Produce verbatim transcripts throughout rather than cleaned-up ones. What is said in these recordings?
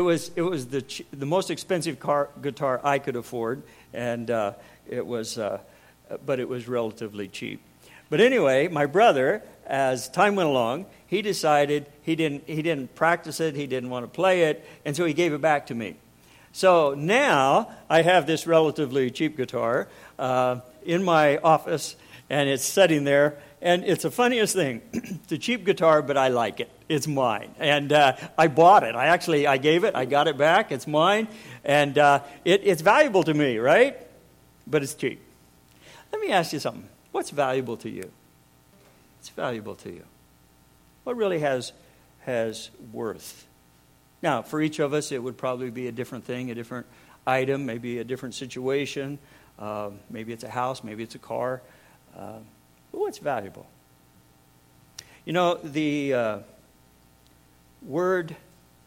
was it was the ch- the most expensive car, guitar I could afford, and uh, it was, uh, but it was relatively cheap. But anyway, my brother, as time went along, he decided he didn't he didn't practice it, he didn't want to play it, and so he gave it back to me. So now I have this relatively cheap guitar uh, in my office, and it's sitting there. And it's the funniest thing. It's a cheap guitar, but I like it. It's mine. And uh, I bought it. I actually, I gave it. I got it back. It's mine. And uh, it, it's valuable to me, right? But it's cheap. Let me ask you something. What's valuable to you? What's valuable to you? What really has, has worth? Now, for each of us, it would probably be a different thing, a different item, maybe a different situation. Uh, maybe it's a house. Maybe it's a car. Uh, But what's valuable? You know, the uh, word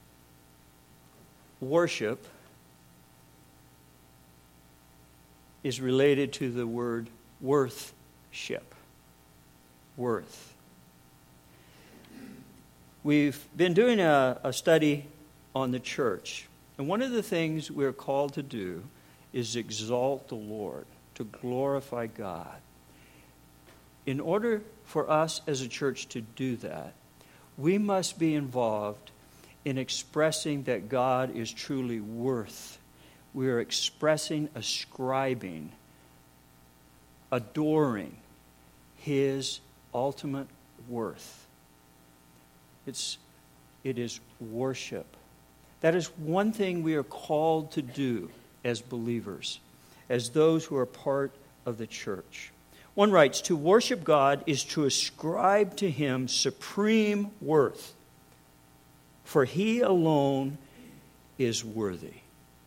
worship is related to the word worthship. Worth. We've been doing a, a study on the church, and one of the things we're called to do is exalt the Lord, to glorify God. In order for us as a church to do that, we must be involved in expressing that God is truly worth. We are expressing, ascribing, adoring His ultimate worth. It's, it is worship. That is one thing we are called to do as believers, as those who are part of the church. One writes, to worship God is to ascribe to Him supreme worth, for He alone is worthy.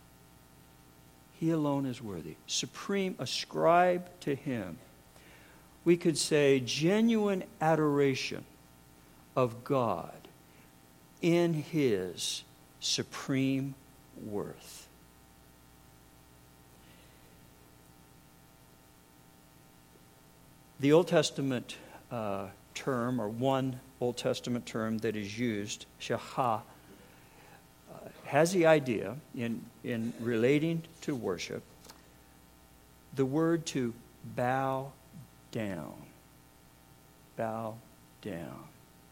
He alone is worthy. Supreme, ascribe to Him. We could say genuine adoration of God in His supreme worth. The Old Testament uh, term, or one Old Testament term that is used, shachah, uh, has the idea in, in relating to worship, the word to bow down. Bow down.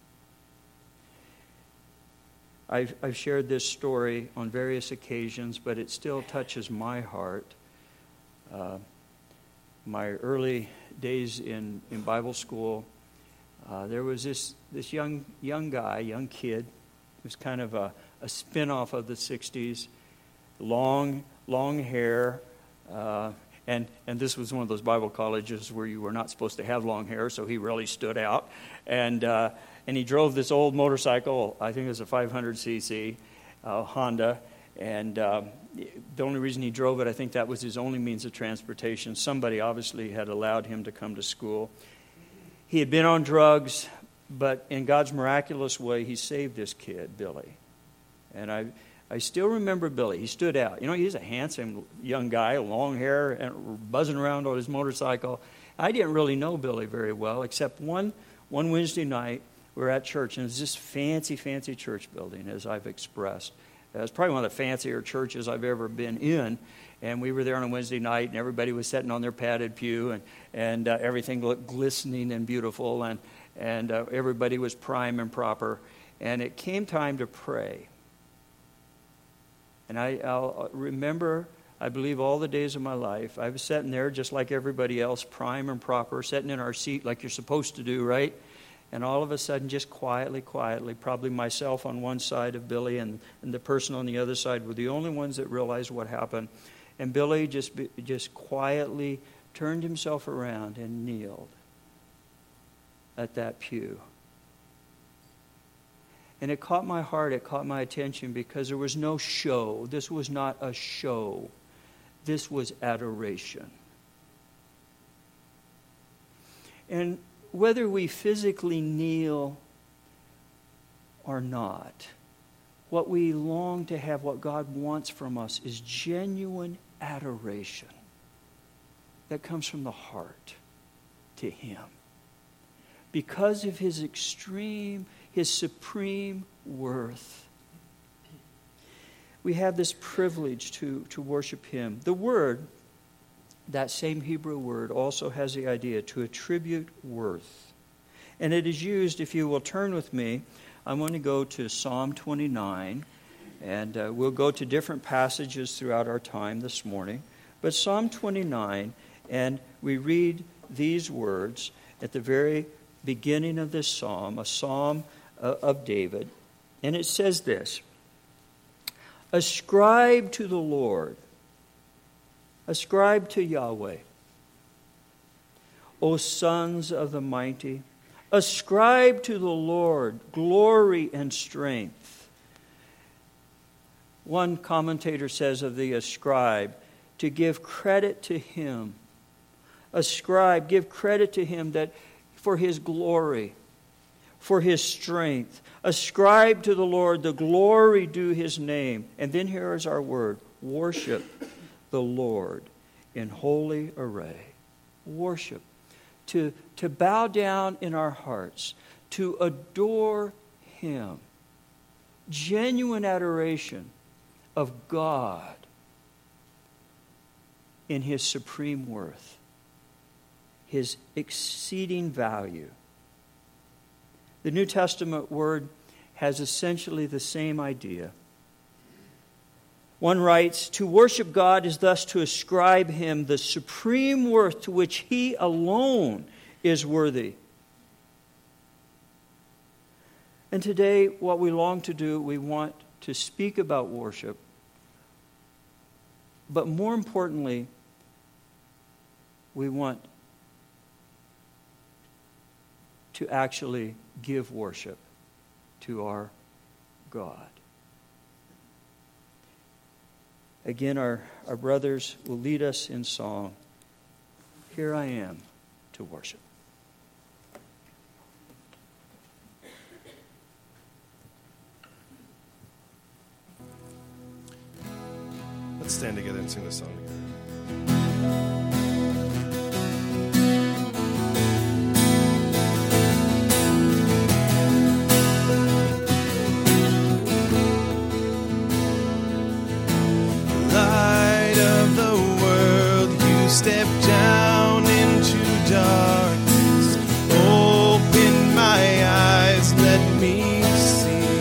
I've, I've shared this story on various occasions, but it still touches my heart. Uh, my early days in, in Bible school, uh, there was this, this young young guy, young kid, who was kind of a, a spin-off of the sixties, long, long hair, uh, and, and this was one of those Bible colleges where you were not supposed to have long hair, so he really stood out. And uh, and he drove this old motorcycle, I think it was a five hundred c c uh, Honda, and um, the only reason he drove it, I think that was his only means of transportation. Somebody obviously had allowed him to come to school. He had been on drugs, but in God's miraculous way, He saved this kid, Billy. And I I still remember Billy. He stood out. You know, he's a handsome young guy, long hair, and buzzing around on his motorcycle. I didn't really know Billy very well, except one one Wednesday night, we were at church, and it was this fancy, fancy church building, as I've expressed. It was probably one of the fancier churches I've ever been in. And we were there on a Wednesday night, and everybody was sitting on their padded pew, and, and uh, everything looked glistening and beautiful, and, and uh, everybody was prime and proper. And it came time to pray. And I, I'll remember, I believe, all the days of my life, I was sitting there just like everybody else, prime and proper, sitting in our seat like you're supposed to do, right? And all of a sudden, just quietly, quietly, probably myself on one side of Billy and, and the person on the other side were the only ones that realized what happened. And Billy just just quietly turned himself around and kneeled at that pew. And it caught my heart, it caught my attention, because there was no show. This was not a show. This was adoration. And whether we physically kneel or not, what we long to have, what God wants from us, is genuine adoration that comes from the heart to Him. Because of His extreme, His supreme worth. we have this privilege to, to worship him. The word, that same Hebrew word, also has the idea to attribute worth. And it is used, if you will turn with me, I'm going to go to Psalm twenty-nine, and uh, we'll go to different passages throughout our time this morning. But Psalm twenty-nine, and we read these words at the very beginning of this psalm, a psalm uh, of David. And it says this: ascribe to the Lord, ascribe to Yahweh, O sons of the mighty, ascribe to the Lord glory and strength. One commentator says of the ascribe, to give credit to him. Ascribe, give credit to him that for his glory, for his strength. Ascribe to the Lord the glory due his name. And then here is our word: worship the Lord in holy array. Worship. To, to bow down in our hearts, to adore him. Genuine adoration of God in his supreme worth, his exceeding value. The New Testament word has essentially the same idea. One writes, to worship God is thus to ascribe him the supreme worth to which he alone is worthy. And today, what we long to do, we want to speak about worship, but more importantly, we want to actually give worship to our God. Again, our, our brothers will lead us in song. Here I am to worship. Let's stand together and sing this song together. Step down into darkness, open my eyes, let me see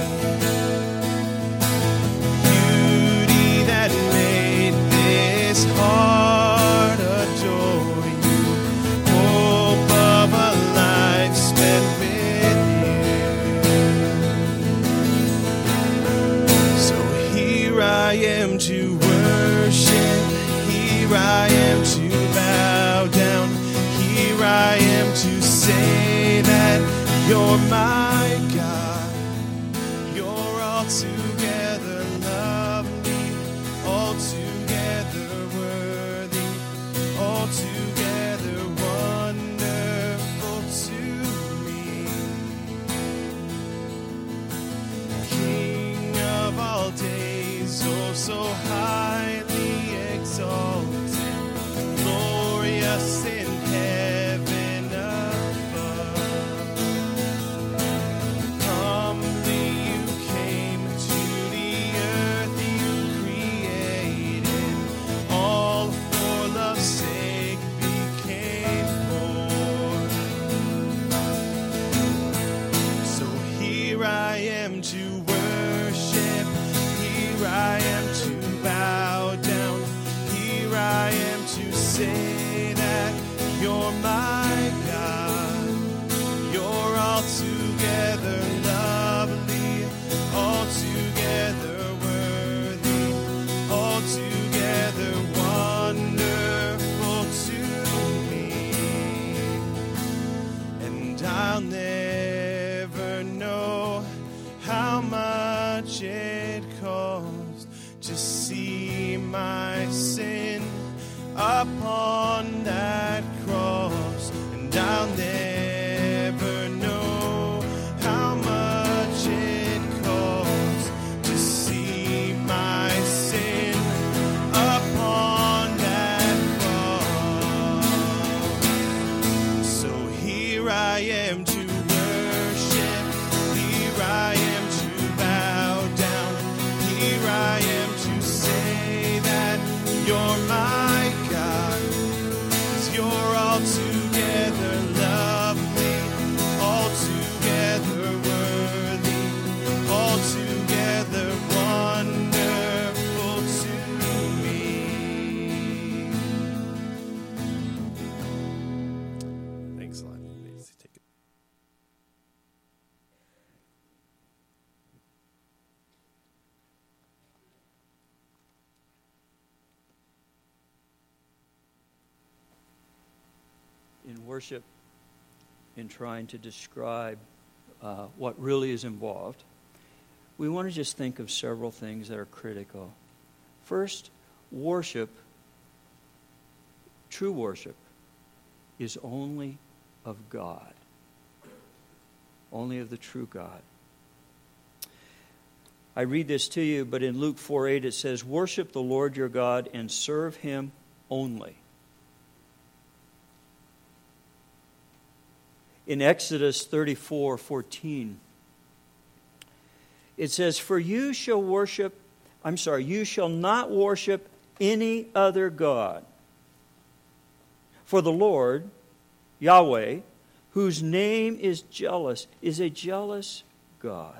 beauty that made this heart adore you, hope of a life spent with you. So here I am to worship, here I am to bow down. Here I am to say that you're my God. You're altogether lovely, altogether worthy, altogether wonderful to me. King of all days, oh so highly exalted, glorious in heaven above. Humbly you came to the earth you created, all for love's sake became born. So here I am to worship, here I am to bow down, here I am to say that you're my God. You're altogether lovely, altogether worthy, altogether wonderful to me. And I'll never know how much it cost to see my sin upon that cross, and I'll never know how much it costs to see my sin upon that cross. So here I am to worship, here I am to bow down, here I am to worship in trying to describe uh, what really is involved, we want to just think of several things that are critical. First, worship, true worship, is only of God. Only of the true God. I read this to you, but in Luke four eight it says, worship the Lord your God and serve Him only. In Exodus thirty-four fourteen, it says, for you shall worship, I'm sorry, you shall not worship any other God. For the Lord, Yahweh, whose name is jealous, is a jealous God.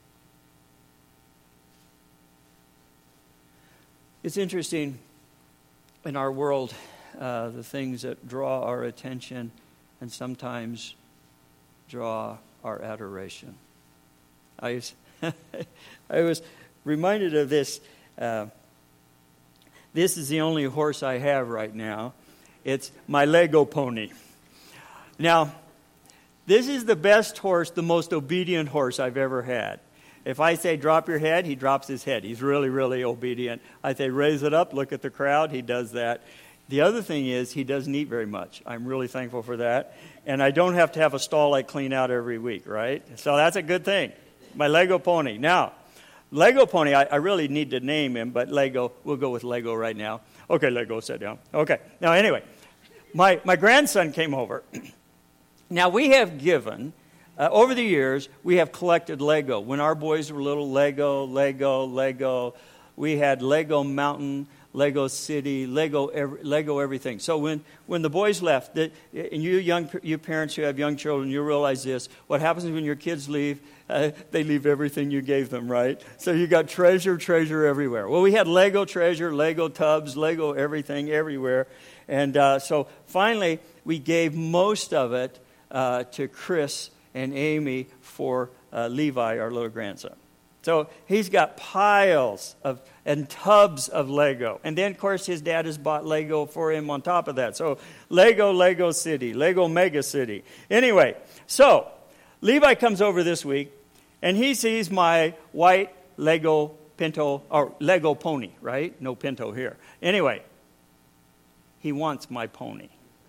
It's interesting in our world, uh, the things that draw our attention and sometimes draw our adoration. I was, I was reminded of this. Uh, this is the only horse I have right now. It's my Lego pony. Now, this is the best horse, the most obedient horse I've ever had. If I say drop your head, he drops his head. He's really, really obedient. I say raise it up, look at the crowd, he does that. The other thing is he doesn't eat very much. I'm really thankful for that. And I don't have to have a stall I clean out every week, right? So that's a good thing. My Lego pony. Now, Lego pony, I, I really need to name him, but Lego, we'll go with Lego right now. Okay, Lego, sit down. Okay. Now, anyway, my, my grandson came over. Now, we have given... Uh, over the years, we have collected Lego. When our boys were little, Lego, Lego, Lego. We had Lego Mountain, Lego City, Lego every, Lego everything. So when, when the boys left, the, and you young you parents who have young children, you realize this. What happens when your kids leave, uh, they leave everything you gave them, right? So you got treasure, treasure everywhere. Well, we had Lego treasure, Lego tubs, Lego everything everywhere. And uh, so finally, we gave most of it uh, to Chris and Amy for uh, Levi, our little grandson. So he's got piles of and tubs of Lego. And then, of course, his dad has bought Lego for him on top of that. So Lego, Lego City, Lego Mega City. Anyway, so Levi comes over this week, and he sees my white Lego Pinto, or Lego pony, right? No Pinto here. Anyway, he wants my pony.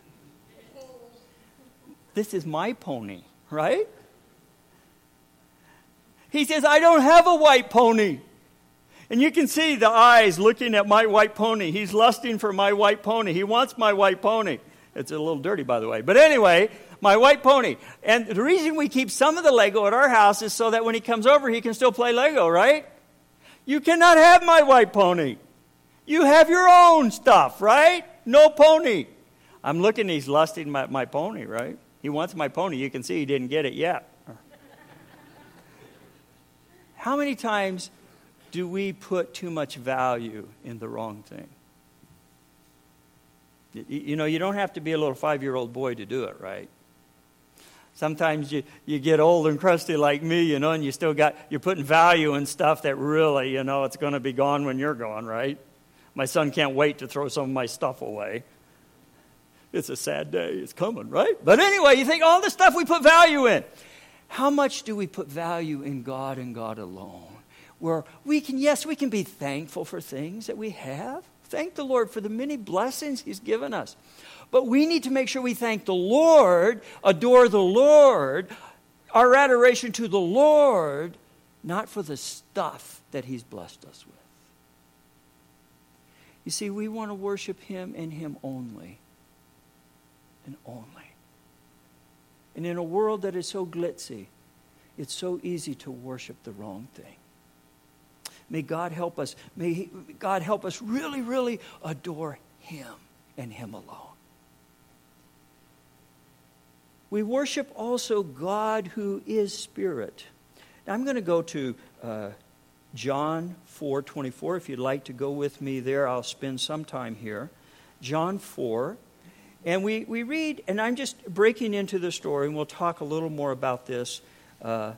This is my pony. Right? He says, I don't have a white pony. And you can see the eyes looking at my white pony. He's lusting for my white pony. He wants my white pony. It's a little dirty, by the way. But anyway, my white pony. And the reason we keep some of the Lego at our house is so that when he comes over, he can still play Lego, right? You cannot have my white pony. You have your own stuff, right? No pony. I'm looking, he's lusting my, my pony, right? He wants my pony. You can see he didn't get it yet. How many times do we put too much value in the wrong thing? You know, you don't have to be a little five-year-old boy to do it, right? Sometimes you, you get old and crusty like me, you know, and you still got, you're putting value in stuff that really, you know, it's going to be gone when you're gone, right? My son can't wait to throw some of my stuff away. It's a sad day. It's coming, right? But anyway, you think all the stuff we put value in. How much do we put value in God and God alone? Where we can, yes, we can be thankful for things that we have. Thank the Lord for the many blessings He's given us. But we need to make sure we thank the Lord, adore the Lord, our adoration to the Lord, not for the stuff that He's blessed us with. You see, we want to worship Him and Him only. And only. And in a world that is so glitzy, it's so easy to worship the wrong thing. May God help us. May he, God help us really, really adore Him and Him alone. We worship also God who is Spirit. Now I'm going to go to uh, John four twenty-four. If you'd like to go with me there, I'll spend some time here. John four. And we, we read, and I'm just breaking into the story, and we'll talk a little more about this. Uh,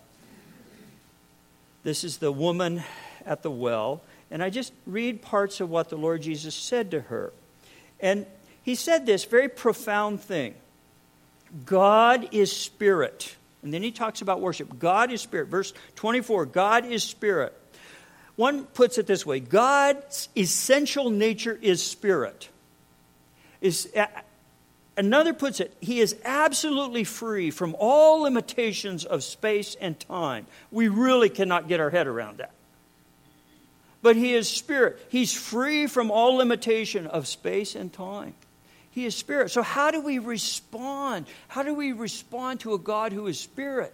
this is the woman at the well. And I just read parts of what the Lord Jesus said to her. And He said this very profound thing. God is spirit. And then he talks about worship. God is spirit. Verse twenty-four, God is spirit. One puts it this way, God's essential nature is spirit. Is, uh, another puts it, he is absolutely free from all limitations of space and time. We really cannot get our head around that. But he is spirit. He's free from all limitation of space and time. He is spirit. So how do we respond? How do we respond to a God who is spirit?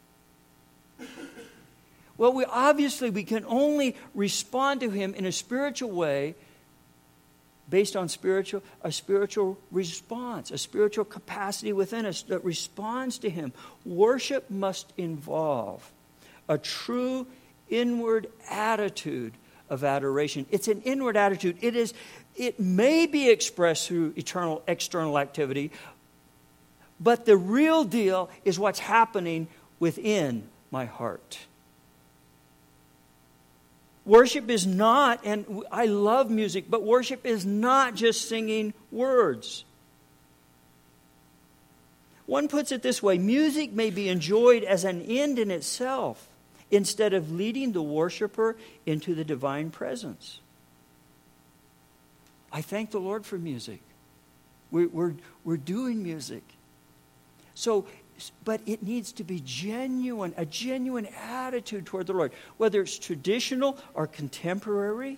Well, we obviously we can only respond to him in a spiritual way based on spiritual a spiritual response, a spiritual capacity within us that responds to him. Worship must involve a true inward attitude of adoration. It's an inward attitude. It is it may be expressed through eternal external activity, but the real deal is what's happening within my heart. Worship is not, and I love music, but worship is not just singing words. One puts it this way, music may be enjoyed as an end in itself instead of leading the worshiper into the divine presence. I thank the Lord for music. We're, we're, we're doing music. So, but it needs to be genuine, a genuine attitude toward the Lord, whether it's traditional or contemporary.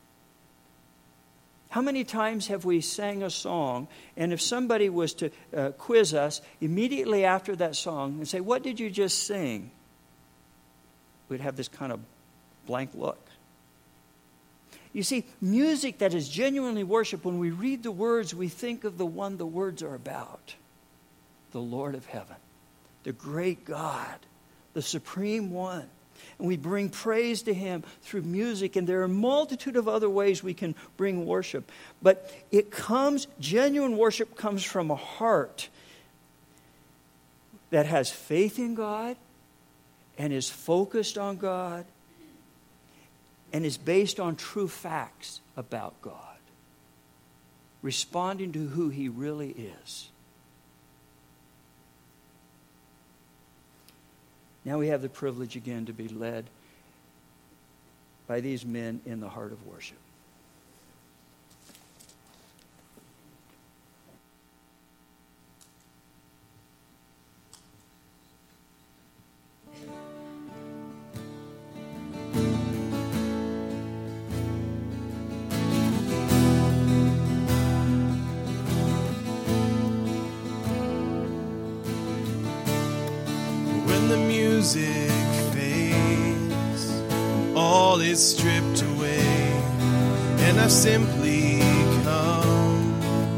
How many times have we sang a song, and if somebody was to uh, quiz us immediately after that song and say, "What did you just sing?" we'd have this kind of blank look. You see, music that is genuinely worship, when we read the words, we think of the one the words are about, the Lord of heaven, the great God, the supreme one. And we bring praise to him through music, and there are a multitude of other ways we can bring worship. But it comes, genuine worship comes from a heart that has faith in God and is focused on God and is based on true facts about God, responding to who he really is. Now we have the privilege again to be led by these men in the heart of worship. Music fades, all is stripped away, and I've simply come,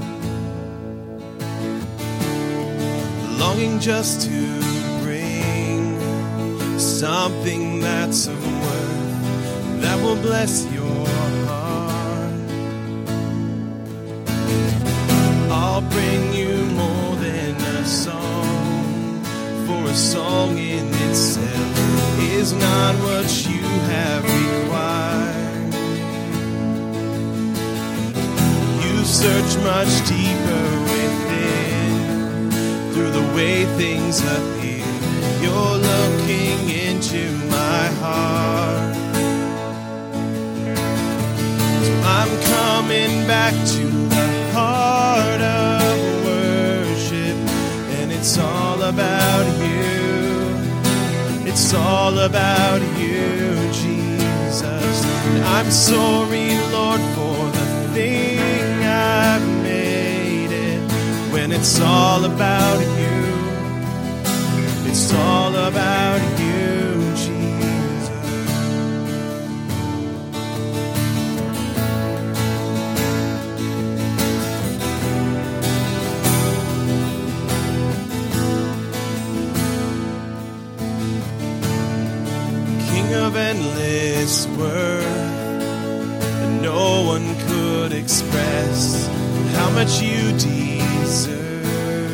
longing just to bring something that's of worth that will bless your heart. I'll bring you more than a song, for a song in itself is not what you have required. You search much deeper within, through the way things appear. You're looking into my heart. So I'm coming back to the heart of worship, and it's all about you. It's all about you, Jesus. And I'm sorry, Lord, for the thing I've made it. When it's all about you, it's all about you, Jesus. Of endless worth, and no one could express how much you deserve.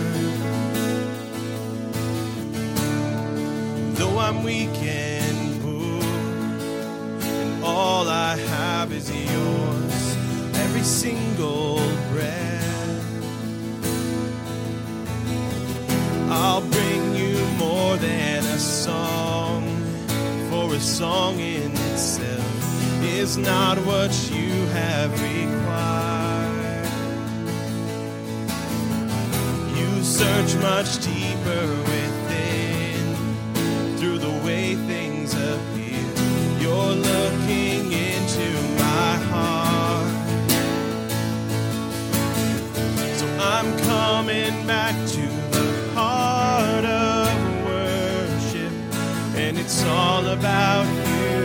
Though I'm weak and poor, and all I have is yours, every single breath. was not what you have required. You search much deeper within, through the way things appear. You're looking into my heart. So I'm coming back to the heart of worship, and it's all about you.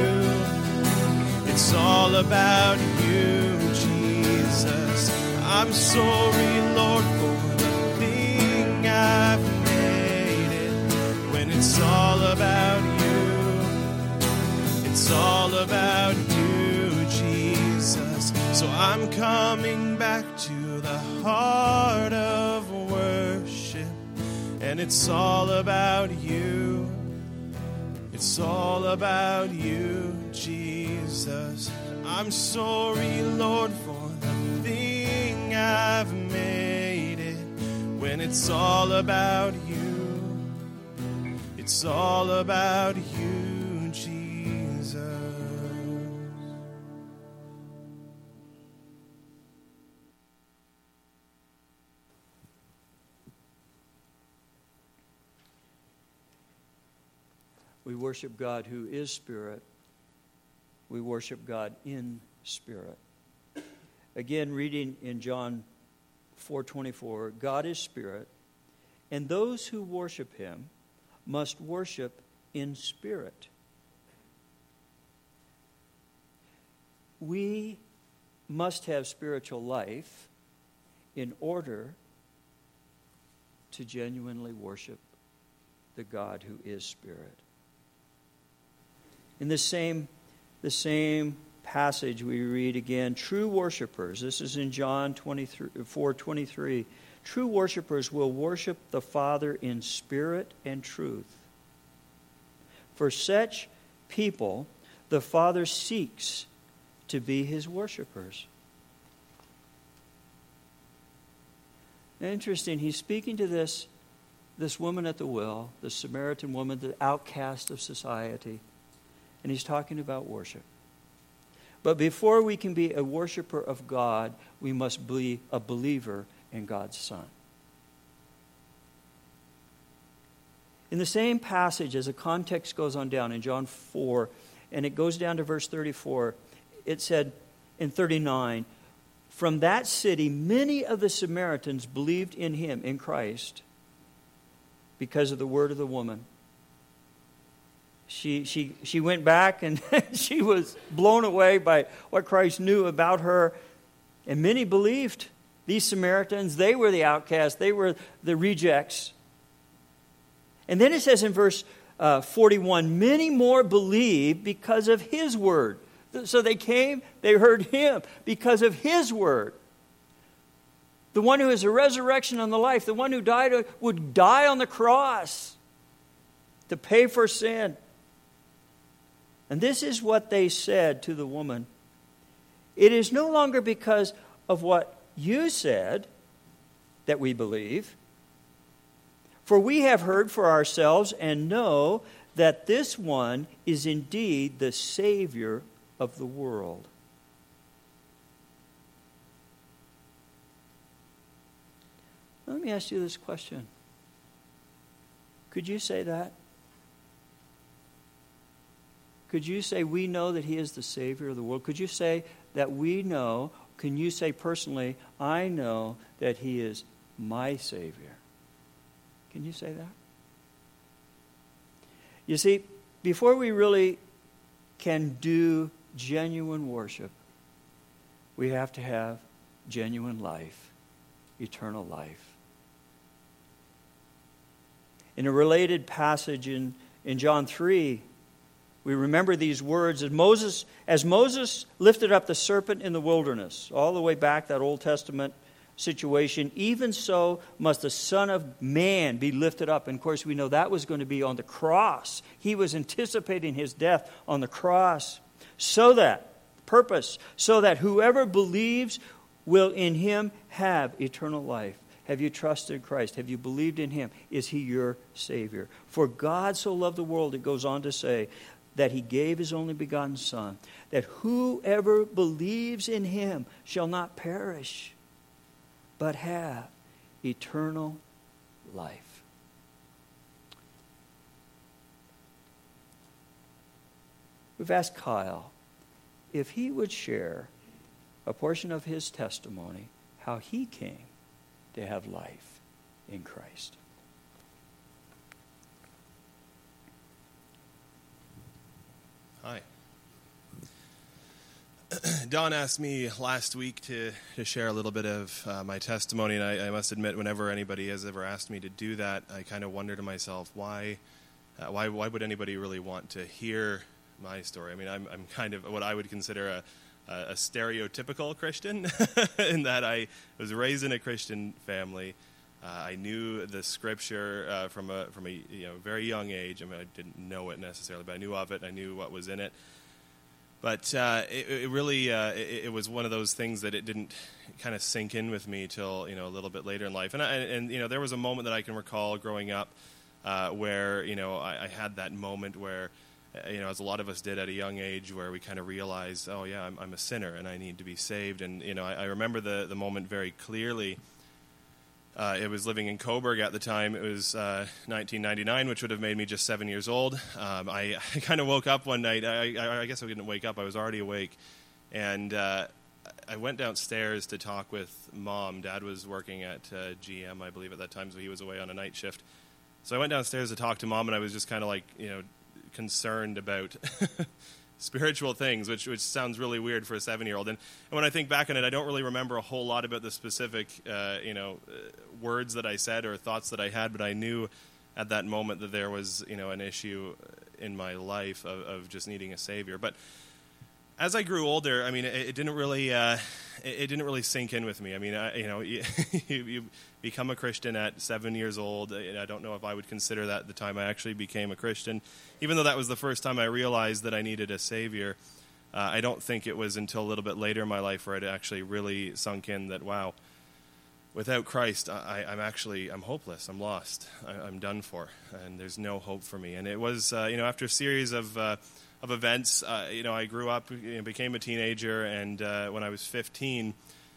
It's all about you, Jesus. I'm sorry, Lord, for the thing I've made it. When it's all about you, it's all about you, Jesus. So I'm coming back to the heart of worship, and it's all about you. It's all about you, Jesus. I'm sorry, Lord, for the thing I've made it. When it's all about you, it's all about you, Jesus. We worship God who is Spirit. We worship God in Spirit. Again, reading in John four twenty-four, God is Spirit, and those who worship Him must worship in spirit. We must have spiritual life in order to genuinely worship the God who is Spirit. In the same, the same passage we read again, true worshipers, this is in John four twenty-three, true worshipers will worship the Father in spirit and truth. For such people, the Father seeks to be His worshipers. Now, interesting, He's speaking to this, this woman at the well, the Samaritan woman, the outcast of society. And He's talking about worship. But before we can be a worshiper of God, we must be a believer in God's Son. In the same passage, as the context goes on down in John four, and it goes down to verse thirty-four, it said in thirty-nine, from that city many of the Samaritans believed in Him, in Christ, because of the word of the woman. She she she went back and she was blown away by what Christ knew about her. And many believed. These Samaritans, they were the outcasts. They were the rejects. And then it says in verse uh, forty-one, many more believed because of His word. So they came, they heard Him because of His word. The one who is the resurrection and the life, the one who died would die on the cross to pay for sin. And this is what they said to the woman. It is no longer because of what you said that we believe. For we have heard for ourselves and know that this one is indeed the Savior of the world. Let me ask you this question. Could you say that? Could you say, we know that He is the Savior of the world? Could you say that we know, can you say personally, I know that He is my Savior? Can you say that? You see, before we really can do genuine worship, we have to have genuine life, eternal life. In a related passage in, in John three, we remember these words as Moses, as Moses lifted up the serpent in the wilderness, all the way back, that Old Testament situation, even so must the Son of Man be lifted up. And of course, we know that was going to be on the cross. He was anticipating His death on the cross. So that, purpose, so that whoever believes will in Him have eternal life. Have you trusted Christ? Have you believed in Him? Is He your Savior? For God so loved the world, it goes on to say, that he gave his only begotten Son, that whoever believes in him shall not perish, but have eternal life. We've asked Kyle if he would share a portion of his testimony, how he came to have life in Christ. Hi. Don asked me last week to, to share a little bit of uh, my testimony, and I, I must admit, whenever anybody has ever asked me to do that, I kind of wonder to myself, why, uh, why, why would anybody really want to hear my story? I mean, I'm, I'm kind of what I would consider a, a, a stereotypical Christian, in that I was raised in a Christian family. Uh, I knew the Scripture uh, from a from a you know very young age. I mean, I didn't know it necessarily, but I knew of it. I knew what was in it. But uh, it, it really uh, it, it was one of those things that it didn't kind of sink in with me till you know a little bit later in life. And I, and you know there was a moment that I can recall growing up uh, where you know I, I had that moment where you know as a lot of us did at a young age, where we kind of realized, oh yeah, I'm, I'm a sinner and I need to be saved. And you know I, I remember the the moment very clearly. Uh, it was living in Coburg at the time. It was uh, nineteen ninety-nine, which would have made me just seven years old. Um, I, I kind of woke up one night. I, I, I guess I didn't wake up. I was already awake. And uh, I went downstairs to talk with Mom. Dad was working at uh, G M, I believe, at that time, so he was away on a night shift. So I went downstairs to talk to Mom, and I was just kind of like, you know, concerned about spiritual things, which which sounds really weird for a seven-year-old. And, and when I think back on it, I don't really remember a whole lot about the specific, uh, you know, uh, words that I said or thoughts that I had, but I knew at that moment that there was, you know, an issue in my life of, of just needing a Savior. But as I grew older, I mean, it, it didn't really, uh, it, it didn't really sink in with me. I mean, I, you know, you, you become a Christian at seven years old. And I don't know if I would consider that the time I actually became a Christian, even though that was the first time I realized that I needed a Savior. Uh, I don't think it was until a little bit later in my life where it actually really sunk in that, wow, without Christ, I, I'm actually, I'm hopeless. I'm lost. I, I'm done for, and there's no hope for me. And it was, uh, you know, after a series of uh, of events, uh, you know, I grew up, you know, became a teenager, and uh, when I was fifteen,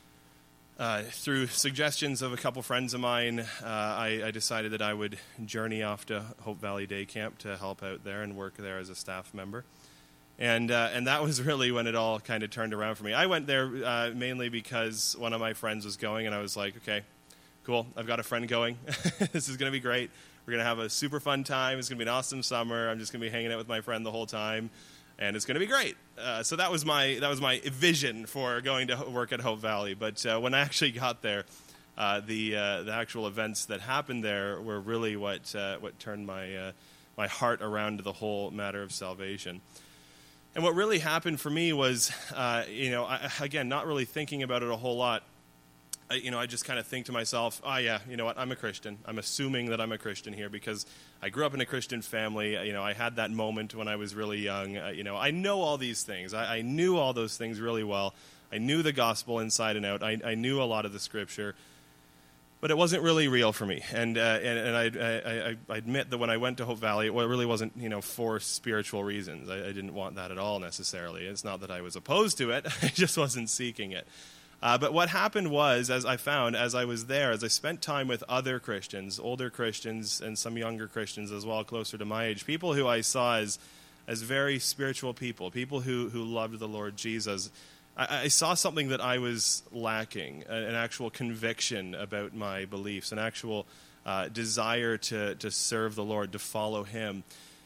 uh, through suggestions of a couple friends of mine, uh, I, I decided that I would journey off to Hope Valley Day Camp to help out there and work there as a staff member. And uh, and that was really when it all kind of turned around for me. I went there uh, mainly because one of my friends was going, and I was like, okay, cool, I've got a friend going. This is going to be great. We're going to have a super fun time. It's going to be an awesome summer. I'm just going to be hanging out with my friend the whole time, and it's going to be great. Uh, so that was my that was my vision for going to work at Hope Valley. But uh, when I actually got there, uh, the uh, the actual events that happened there were really what uh, what turned my uh, my heart around to the whole matter of salvation. And what really happened for me was, uh, you know, I, again, not really thinking about it a whole lot. I, you know, I just kind of think to myself, oh, yeah, you know what, I'm a Christian. I'm assuming that I'm a Christian here because I grew up in a Christian family. You know, I had that moment when I was really young. Uh, you know, I know all these things. I, I knew all those things really well. I knew the gospel inside and out. I, I knew a lot of the Scripture. But it wasn't really real for me, and uh, and, and I, I, I admit that when I went to Hope Valley, it really wasn't, you know, for spiritual reasons. I, I didn't want that at all necessarily. It's not that I was opposed to it; I just wasn't seeking it. Uh, but what happened was, as I found, as I was there, as I spent time with other Christians, older Christians, and some younger Christians as well, closer to my age, people who I saw as as very spiritual people, people who who loved the Lord Jesus. I saw something that I was lacking, an actual conviction about my beliefs, an actual uh, desire to, to serve the Lord, to follow Him.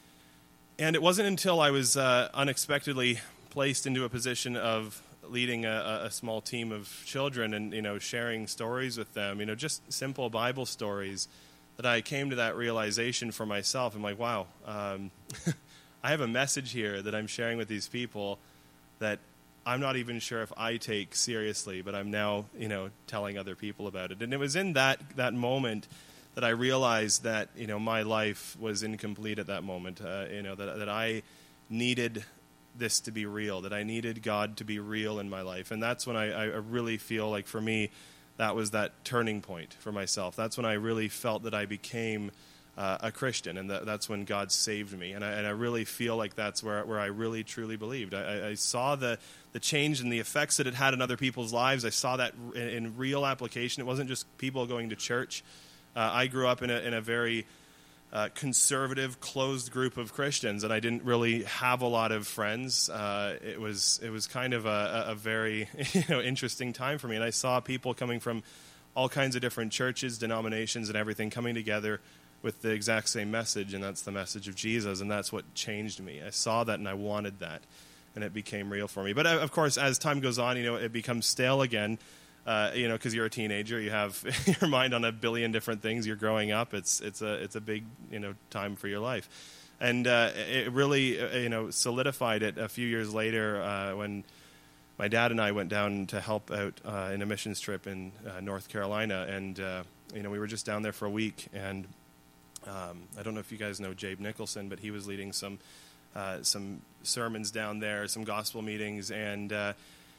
And it wasn't until I was uh, unexpectedly placed into a position of leading a, a small team of children and, you know, sharing stories with them, you know, just simple Bible stories, that I came to that realization for myself. I'm like, wow, um, I have a message here that I'm sharing with these people that I'm not even sure if I take seriously, but I'm now, you know, telling other people about it. And it was in that that moment that I realized that, you know, my life was incomplete at that moment. Uh, you know, that that I needed this to be real, that I needed God to be real in my life. And that's when I, I really feel like, for me, that was that turning point for myself. That's when I really felt that I became uh, a Christian, and that, that's when God saved me. And I, and I really feel like that's where where I really truly believed. I, I saw the the change and the effects that it had in other people's lives. I saw that in, in real application. It wasn't just people going to church. Uh, I grew up in a in a very uh, conservative, closed group of Christians, and I didn't really have a lot of friends. Uh, it was it was kind of a, a very you know interesting time for me, and I saw people coming from all kinds of different churches, denominations, and everything coming together with the exact same message, and that's the message of Jesus, and that's what changed me. I saw that, and I wanted that, and it became real for me. But of course, as time goes on, you know, it becomes stale again. Uh, you know, because you're a teenager, you have your mind on a billion different things. You're growing up. It's it's a it's a big you know time for your life, and uh, it really uh, you know solidified it a few years later uh, when my dad and I went down to help out uh, in a missions trip in uh, North Carolina, and uh, you know we were just down there for a week. And um, I don't know if you guys know Jabe Nicholson, but he was leading some uh, some sermons down there, some gospel meetings, and uh,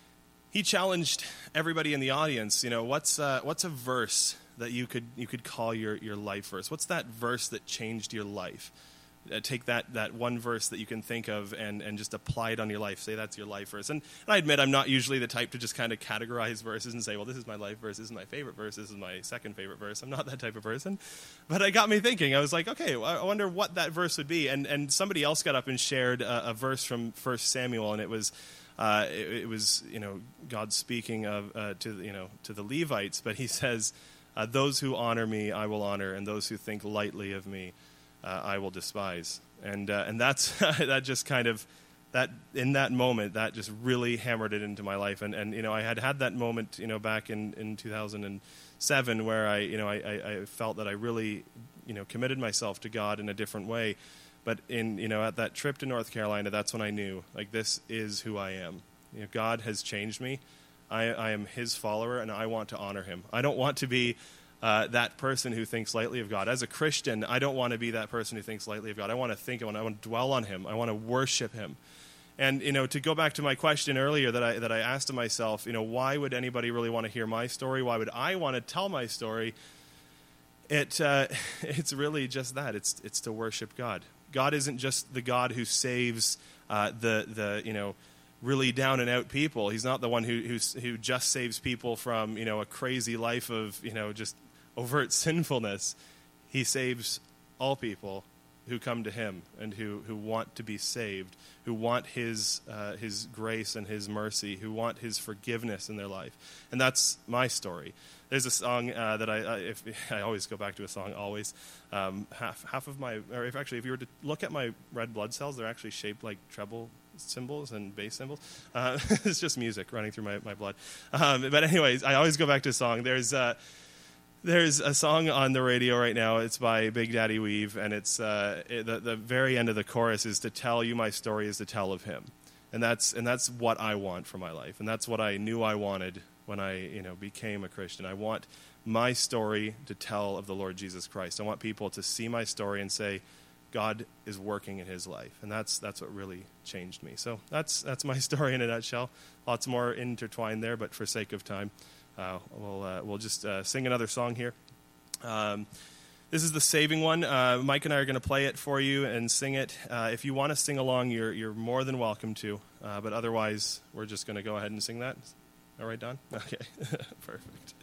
he challenged everybody in the audience. You know, what's uh, what's a verse that you could you could call your, your life verse? What's that verse that changed your life? Uh, take that, that one verse that you can think of and, and just apply it on your life. Say that's your life verse. And, and I admit I'm not usually the type to just kind of categorize verses and say, well, this is my life verse, this is my favorite verse, this is my second favorite verse. I'm not that type of person. But it got me thinking. I was like, okay, well, I wonder what that verse would be. And and somebody else got up and shared a, a verse from First Samuel, and it was uh, it, it was you know God speaking of uh, to you know to the Levites, but he says, uh, "Those who honor me, I will honor, and those who think lightly of me, Uh, I will despise." And uh, and that's that just kind of that in that moment that just really hammered it into my life. And and you know I had had that moment you know back in, in two thousand seven where I you know I, I, I felt that I really you know committed myself to God in a different way. But in you know at that trip to North Carolina, that's when I knew, like, this is who I am. You know, God has changed me. I, I am His follower, and I want to honor Him. I don't want to be Uh, that person who thinks lightly of God. As a Christian, I don't want to be that person who thinks lightly of God. I want to think, I want to, I want to dwell on Him. I want to worship Him. And, you know, to go back to my question earlier that I that I asked of myself, you know, why would anybody really want to hear my story? Why would I want to tell my story? It uh, it's really just that. It's it's to worship God. God isn't just the God who saves uh, the the you know really down and out people. He's not the one who who who just saves people from you know a crazy life of you know just overt sinfulness. He saves all people who come to Him and who, who want to be saved, who want His uh, His grace and His mercy, who want His forgiveness in their life. And that's my story. There's a song uh, that I uh, if I always go back to a song always. Um, half half of my, or if actually if you were to look at my red blood cells, they're actually shaped like treble cymbals and bass cymbals. Uh, it's just music running through my, my blood. Um, but anyways, I always go back to a song. There's uh, There's a song on the radio right now. It's by Big Daddy Weave, and it's uh, it, the, the very end of the chorus is, "To tell you my story is to tell of Him," and that's and that's what I want for my life, and that's what I knew I wanted when I you know became a Christian. I want my story to tell of the Lord Jesus Christ. I want people to see my story and say, God is working in his life, and that's that's what really changed me. So that's that's my story in a nutshell. Lots more intertwined there, but for sake of time, Uh, we'll uh, we'll just uh, sing another song here. Um, this is the saving one. Uh, Mike and I are going to play it for you and sing it. Uh, if you want to sing along, you're you're more than welcome to. Uh, but otherwise, we're just going to go ahead and sing that. All right, Don? Okay, perfect.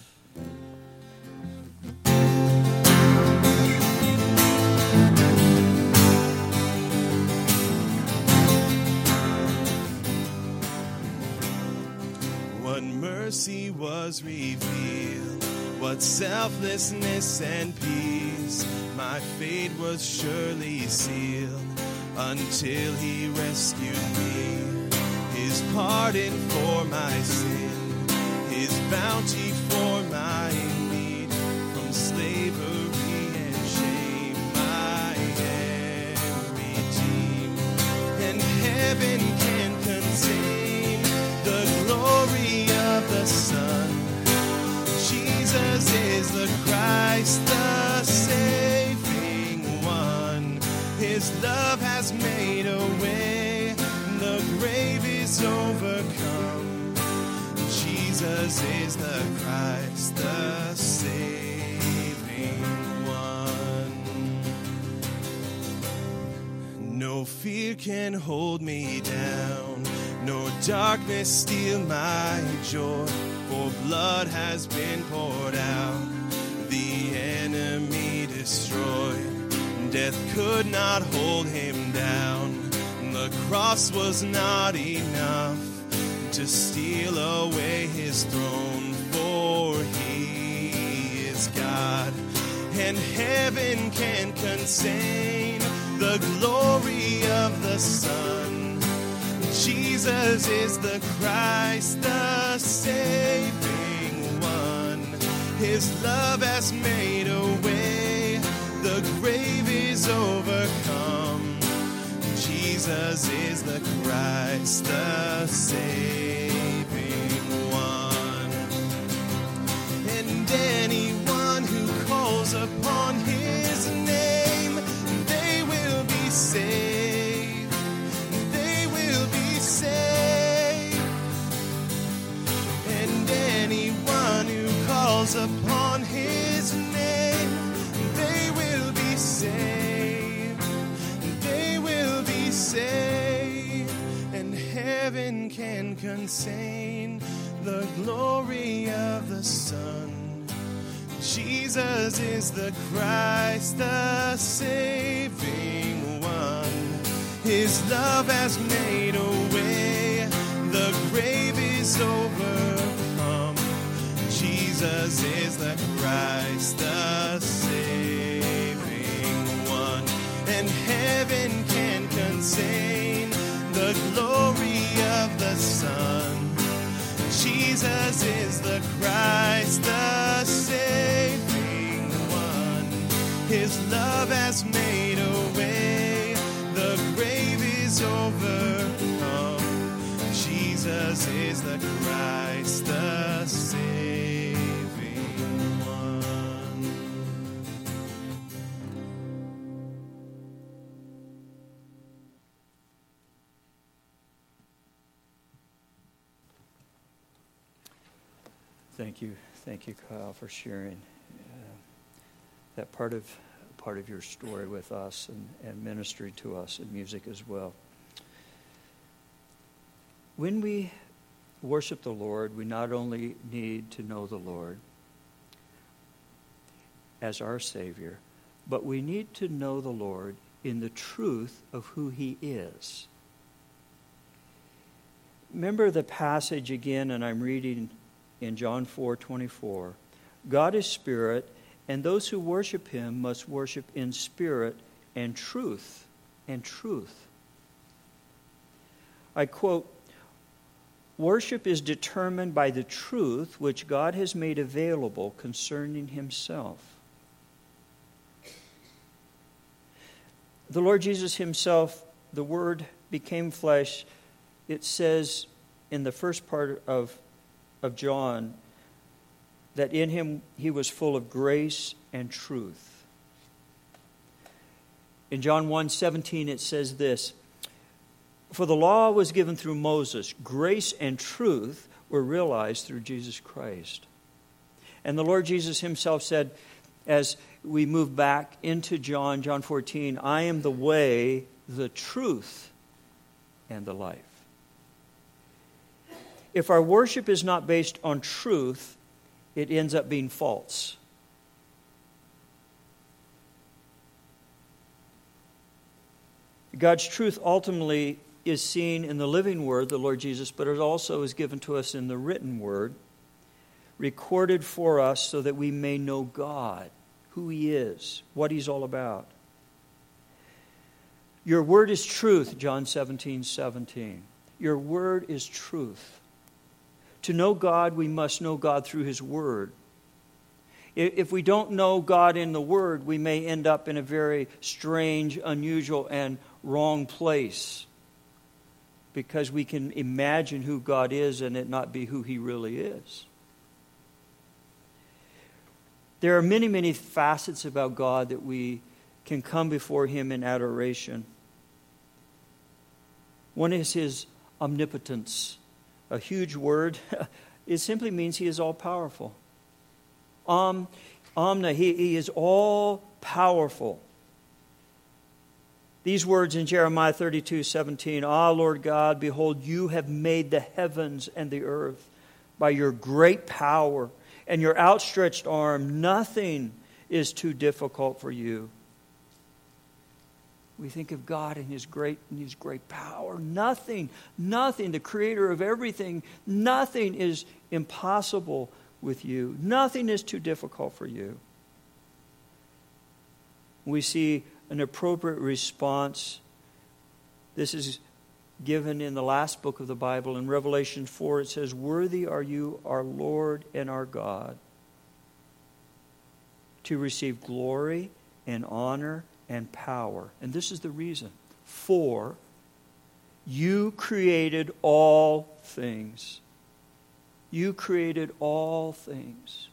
What mercy was revealed, what selflessness and peace. My fate was surely sealed until He rescued me. His pardon for my sin, His bounty for my need. From slavery and shame I am redeemed, and heaven can contain the glory of the Son. Jesus is the Christ, the saving one. His love has made a way, the grave is overcome. Jesus is the Christ, the saving one. fear can hold me down, nor darkness steal my joy, for blood has been poured out, the enemy destroyed, death could not hold him down, the cross was not enough to steal away his throne, for he is God, and heaven can contain the glory of the Son. Jesus is the Christ, the saving one. His love has made a way, the grave is overcome. Jesus is the Christ, the saving one. And anyone who calls upon his name, they will be saved. They will be saved. And anyone who calls upon his name, they will be saved. They will be saved. And heaven can contain the glory of the Son. Jesus is the Christ, the saving one. His love has made a way, the grave is overcome. Jesus is the Christ, the saving one. And heaven can contain the glory of the Son. Jesus is the Christ, the saving one. His love has made a way, the grave is overcome. Jesus is the Christ, the saving one. Thank you, thank you, Kyle, for sharing uh, that part of part of your story with us and, and ministry to us in music as well. When we worship the Lord, we not only need to know the Lord as our Savior, but we need to know the Lord in the truth of who He is. Remember the passage again, and I'm reading in John four twenty-four. God is spirit, and those who worship Him must worship in spirit and truth. And truth. I quote, "Worship is determined by the truth which God has made available concerning Himself." The Lord Jesus Himself, the Word became flesh. It says in the first part of of John, that in Him He was full of grace and truth. In John one seventeen it says this, "For the law was given through Moses, grace and truth were realized through Jesus Christ." And the Lord Jesus Himself said, as we move back into John, John fourteen, "I am the way, the truth, and the life." If our worship is not based on truth, it ends up being false. God's truth ultimately is seen in the living Word, the Lord Jesus, but it also is given to us in the written Word, recorded for us so that we may know God, who He is, what He's all about. Your Word is truth, John seventeen seventeen. Your Word is truth. To know God, we must know God through His Word. If we don't know God in the Word, we may end up in a very strange, unusual, and wrong place, because we can imagine who God is and it not be who He really is. There are many, many facets about God that we can come before Him in adoration. One is His omnipotence. A huge word. It simply means He is all-powerful. Om, omna, he, he is all-powerful. These words in Jeremiah thirty-two seventeen, Ah, Lord God, behold, you have made the heavens and the earth by your great power and your outstretched arm. Nothing is too difficult for you. We think of God and His great and His great power. Nothing, nothing, the Creator of everything, nothing is impossible with you. Nothing is too difficult for you. We see an appropriate response. This is given in the last book of the Bible. In Revelation four, it says, Worthy are you, our Lord and our God, to receive glory and honor and power. And this is the reason. For you created all things. You created all things.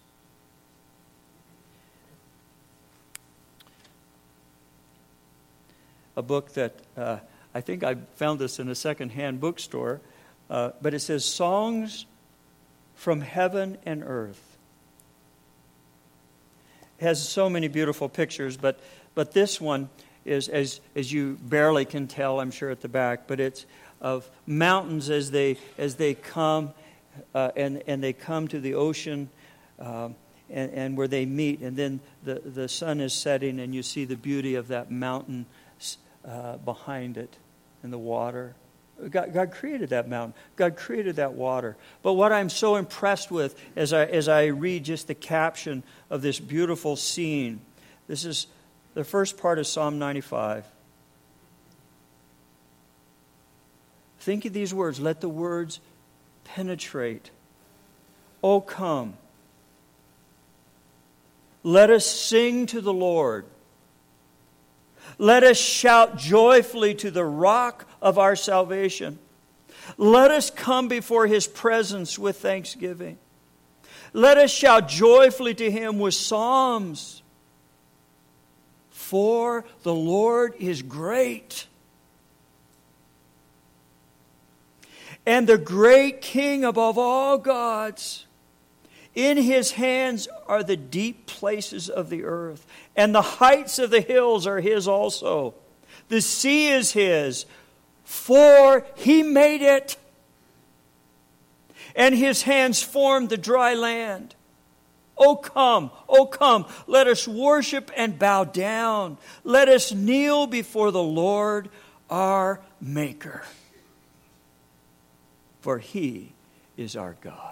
A book that uh, I think I found this in a secondhand bookstore, uh, but it says Songs from Heaven and Earth. It has so many beautiful pictures, but but this one is, as as you barely can tell, I'm sure at the back, but it's of mountains as they as they come uh, and and they come to the ocean. Um, and, and where they meet, and then the, the sun is setting, and you see the beauty of that mountain Uh, behind it in the water. God, God created that mountain. God created that water. But what I'm so impressed with as I as I read just the caption of this beautiful scene, this is the first part of Psalm ninety-five. Think of these words. Let the words penetrate. Oh, come. Let us sing to the Lord. Let us shout joyfully to the rock of our salvation. Let us come before His presence with thanksgiving. Let us shout joyfully to Him with psalms. For the Lord is great, and the great King above all gods. In His hands are the deep places of the earth, and the heights of the hills are His also. The sea is His, for He made it, and His hands formed the dry land. Oh come, oh come, let us worship and bow down. Let us kneel before the Lord our Maker, for He is our God.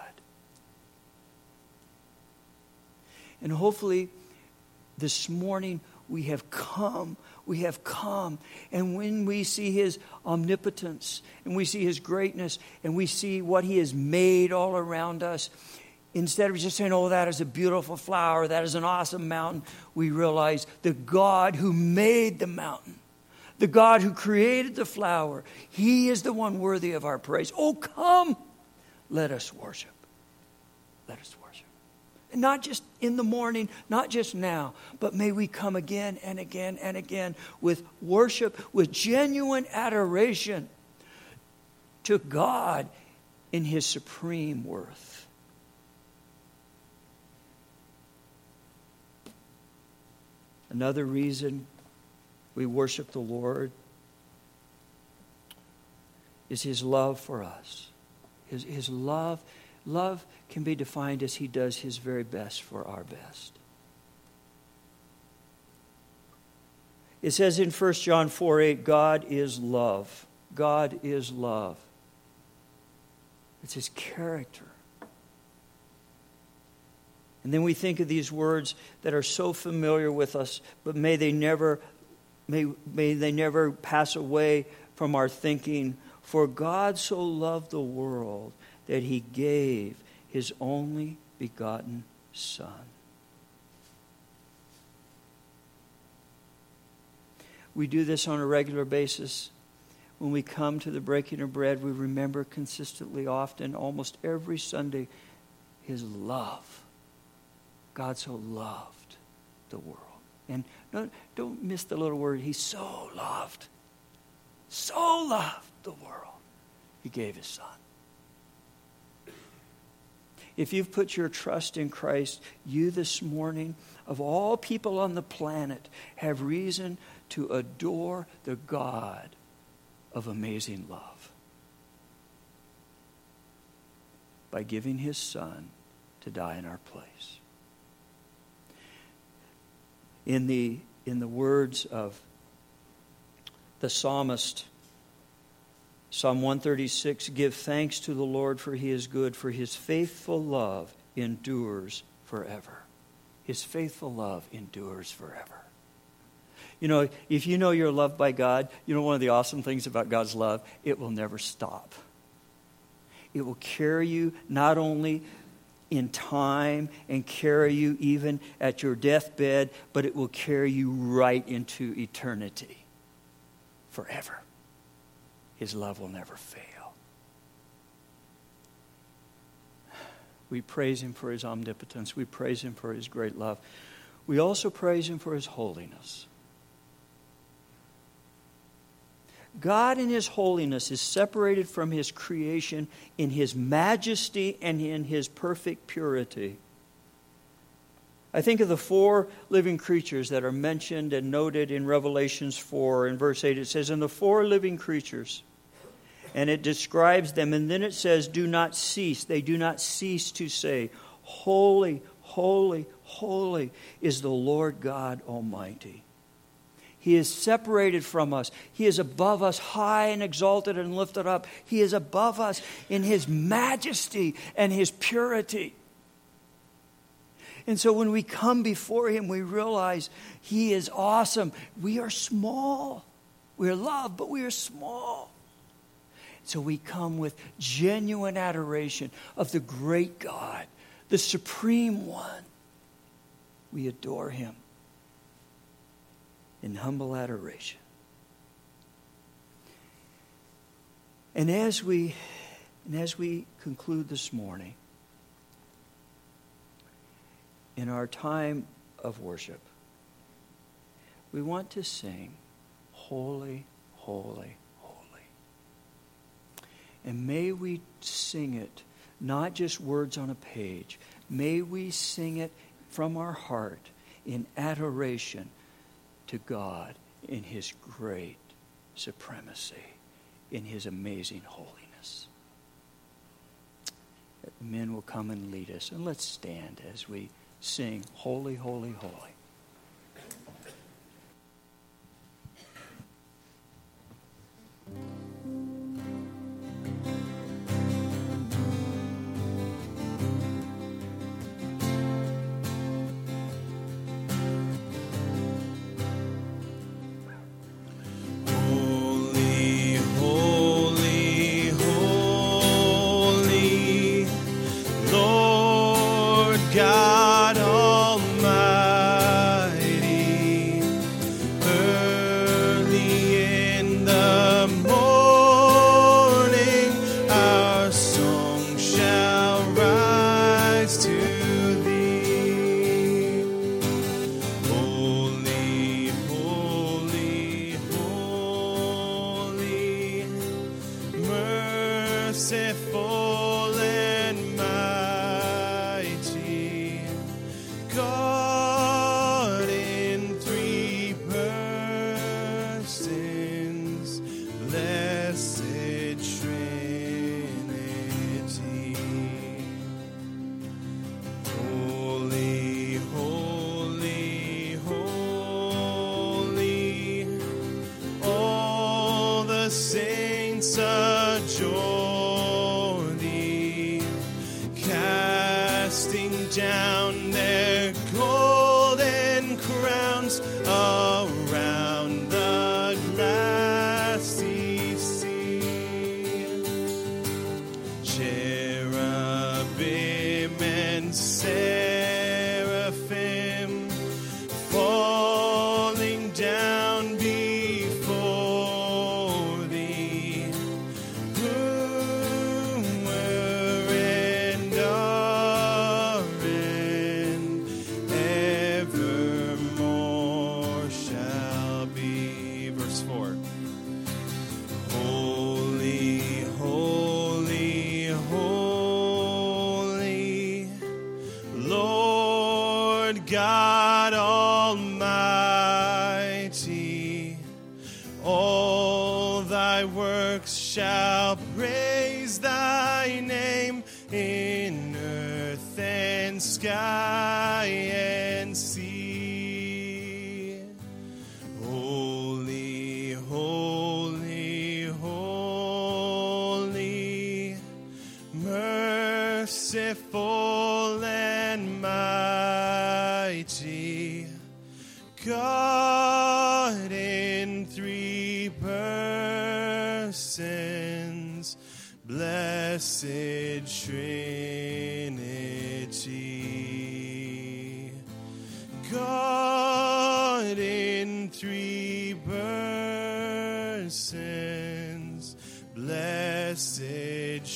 And hopefully this morning we have come, we have come. And when we see His omnipotence and we see His greatness and we see what He has made all around us, instead of just saying, oh, that is a beautiful flower, that is an awesome mountain, we realize the God who made the mountain, the God who created the flower, He is the one worthy of our praise. Oh, come, let us worship. Let us worship. And not just in the morning, not just now, but may we come again and again and again with worship, with genuine adoration to God in His supreme worth. Another reason we worship the Lord is His love for us. His, his love, love can be defined as He does His very best for our best. It says in First John four eight, God is love. God is love. It's His character. And then we think of these words that are so familiar with us, but may they never, may, may they never pass away from our thinking. For God so loved the world that He gave His only begotten Son. We do this on a regular basis. When we come to the breaking of bread, we remember consistently, often, almost every Sunday, His love. God so loved the world. And don't, don't miss the little word, He so loved. So loved the world. He gave His Son. If you've put your trust in Christ, you this morning, of all people on the planet, have reason to adore the God of amazing love by giving his Son to die in our place. In the, in the words of the psalmist, Psalm one thirty-six, give thanks to the Lord, for he is good, for his faithful love endures forever. His faithful love endures forever. You know, if you know you're loved by God, you know one of the awesome things about God's love, it will never stop. It will carry you not only in time and carry you even at your deathbed, but it will carry you right into eternity forever. His love will never fail. We praise him for his omnipotence. We praise him for his great love. We also praise him for his holiness. God in his holiness is separated from his creation in his majesty and in his perfect purity. I think of the four living creatures that are mentioned and noted in Revelations four. In verse eight it says, and the four living creatures, and it describes them, and then it says, do not cease. They do not cease to say, holy, holy, holy is the Lord God Almighty. He is separated from us. He is above us, high and exalted and lifted up. He is above us in his majesty and his purity. And so when we come before him, we realize he is awesome. We are small. We are loved, but we are small. So we come with genuine adoration of the great God, the supreme one. We adore him in humble adoration. And as we and as we conclude this morning, in our time of worship, we want to sing, holy, holy, holy. And may we sing it, not just words on a page. May we sing it from our heart in adoration to God in his great supremacy, in his amazing holiness. The men will come and lead us. And let's stand as we sing, holy, holy, holy. Holy, holy, holy. God Almighty. All thy works shall praise thy name in earth and sky and sea. Holy, holy, holy, merciful and mighty, God in three persons, blessed Trinity. God in three persons, blessed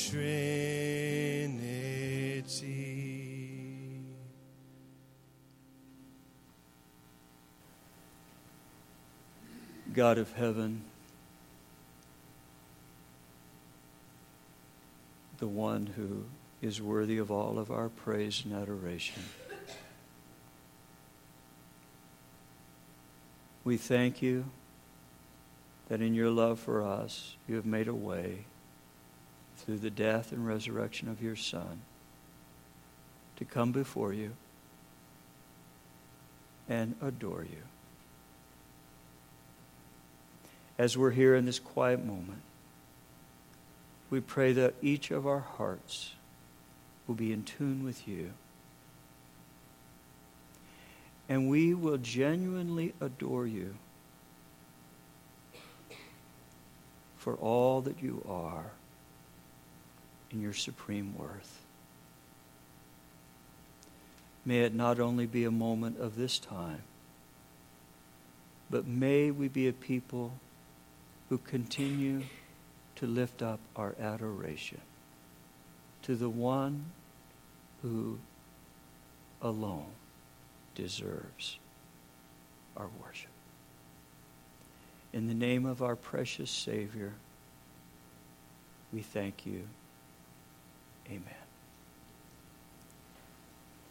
Trinity. God of heaven, the one who is worthy of all of our praise and adoration, we thank you that in your love for us, you have made a way through the death and resurrection of your Son to come before you and adore you. As we're here in this quiet moment, we pray that each of our hearts will be in tune with you. And we will genuinely adore you for all that you are in your supreme worth. May it not only be a moment of this time, but may we be a people who continue to lift up our adoration to the one who alone deserves our worship. In the name of our precious Savior, we thank you. Amen.